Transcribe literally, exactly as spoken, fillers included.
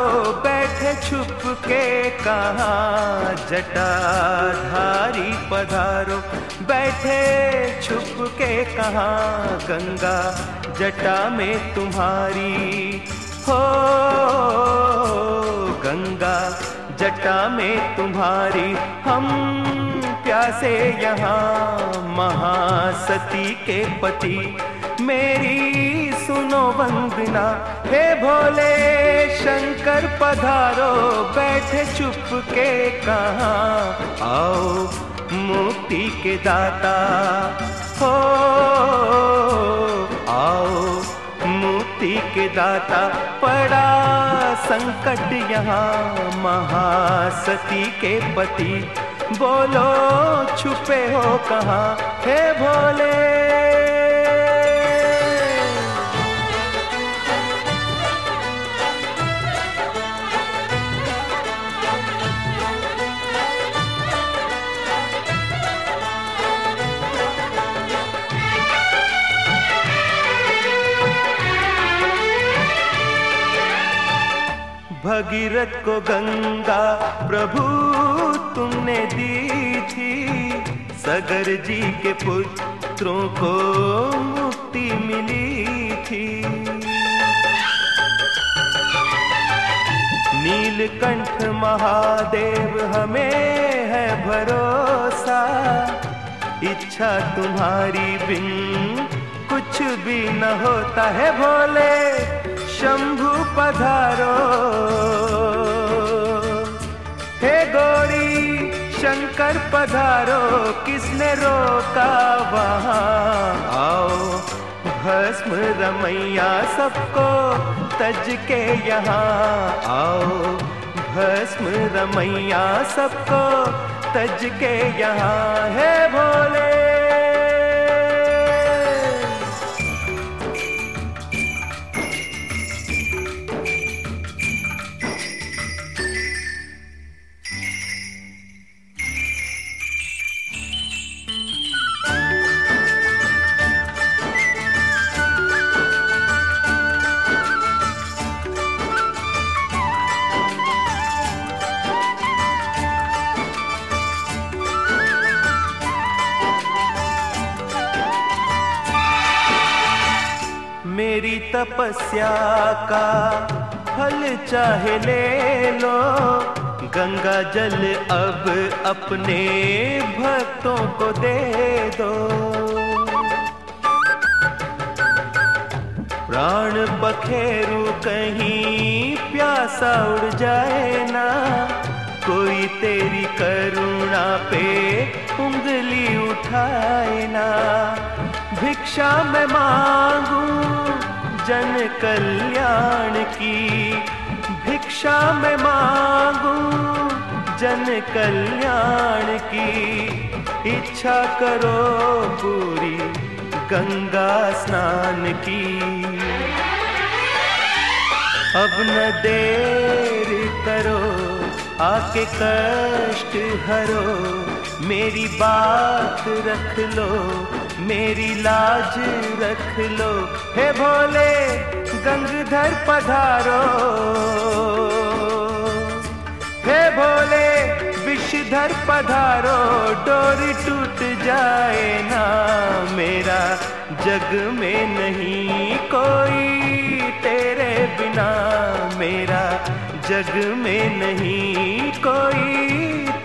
बैठे छुप के कहाँ, जटाधारी पधारो बैठे छुप के कहाँ, गंगा जटा में तुम्हारी हो, गंगा जटा में तुम्हारी। हम प्यासे यहाँ महासती के पति, मेरी सुनो वंदना। हे भोले शंकर पधारो बैठे चुप के कहाँ, आओ मुक्ति के दाता हो, आओ मुक्ति के दाता। पड़ा संकट यहाँ महासती के पति, बोलो छुपे हो कहाँ, हे भोले। भगीरथ को गंगा प्रभु तुमने दी थी, सगर जी के पुत्रों को मुक्ति मिली थी। नीलकंठ महादेव हमें है भरोसा, इच्छा तुम्हारी बिन कुछ भी न होता है। भोले शंभु पधारो, हे गौरी शंकर पधारो, किसने रोका वहाँ, आओ भस्म रमैया सबको तज के यहाँ, आओ भस्म रमैया सबको तज के यहाँ, हे भोले। मेरी तपस्या का फल चाहे ले लो, गंगा जल अब अपने भक्तों को दे दो। प्राण बखेरू कहीं प्यासा उड़ जाए ना, कोई तेरी करुणा पे उंगली उठाए ना। भिक्षा मैं मांगूं जन कल्याण की, भिक्षा मैं मांगूं जन कल्याण की। इच्छा करो पूरी गंगा स्नान की, अब न देर करो आके कष्ट हरो। मेरी बात रख लो, मेरी लाज रख लो, हे भोले गंगाधर पधारो, हे भोले विषधर पधारो। डोरी टूट जाए ना मेरा, जग में नहीं कोई तेरे बिना, मेरा जग में नहीं कोई